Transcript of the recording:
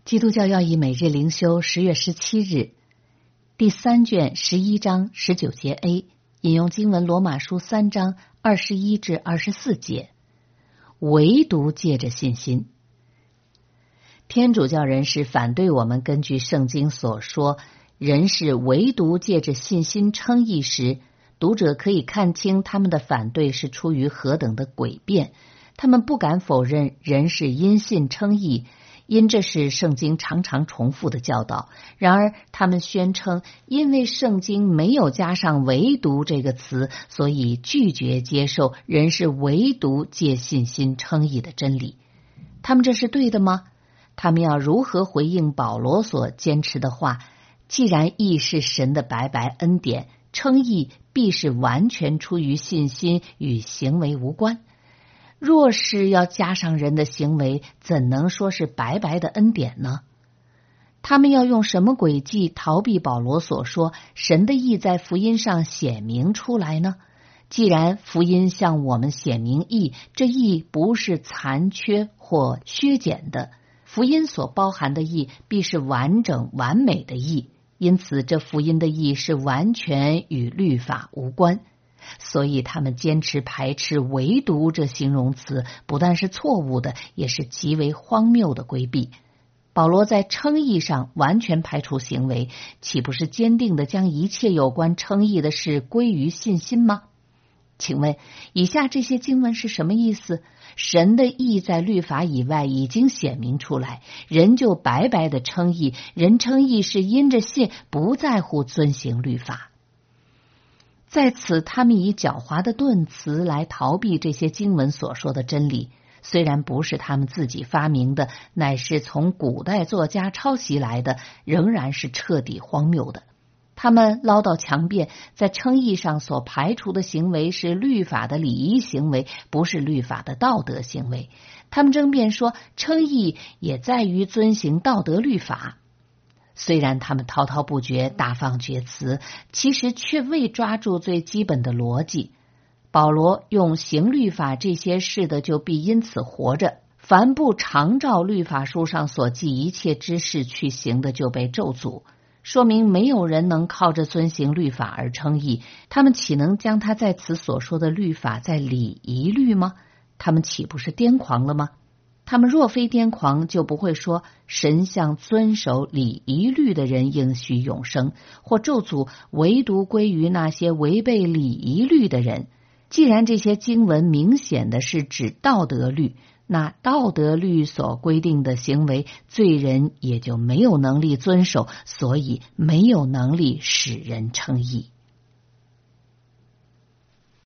基督教要义每日灵修10月17日，第3卷11章19节 A， 引用经文罗马书3章21至24节。唯独借着信心。天主教人士反对我们根据圣经所说，人是唯独借着信心称义时，读者可以看清他们的反对是出于何等的诡辩。他们不敢否认人是因信称义，因这是圣经常常重复的教导。然而他们宣称，因为圣经没有加上唯独这个词，所以拒绝接受人是唯独借信心称义的真理。他们这是对的吗？他们要如何回应保罗所坚持的话，既然义是神的白白恩典，称义必是完全出于信心，与行为无关。若是要加上人的行为，怎能说是白白的恩典呢？他们要用什么诡计逃避保罗所说神的义在福音上显明出来呢？既然福音向我们显明义，这义不是残缺或削减的，福音所包含的义必是完整完美的义，因此这福音的义是完全与律法无关。所以他们坚持排斥唯独这形容词，不但是错误的，也是极为荒谬的规避。保罗在称义上完全排除行为，岂不是坚定的将一切有关称义的事归于信心吗？请问以下这些经文是什么意思？神的义在律法以外已经显明出来，人就白白的称义，人称义是因着信，不在乎遵行律法。在此他们以狡猾的顿词来逃避这些经文所说的真理，虽然不是他们自己发明的，乃是从古代作家抄袭来的，仍然是彻底荒谬的。他们唠叨强辩，在称义上所排除的行为是律法的礼仪行为，不是律法的道德行为。他们争辩说，称义也在于遵行道德律法。虽然他们滔滔不绝，大放厥词，其实却未抓住最基本的逻辑。保罗用行律法这些事的，就必因此活着；凡不常照律法书上所记一切之事去行的，就被咒诅。说明没有人能靠着遵行律法而称义，他们岂能将他在此所说的律法在礼仪律吗？他们岂不是癫狂了吗？他们若非癫狂，就不会说神向遵守礼仪律的人应许永生，或咒诅唯独归于那些违背礼仪律的人。既然这些经文明显的是指道德律，那道德律所规定的行为，罪人也就没有能力遵守，所以没有能力使人称义。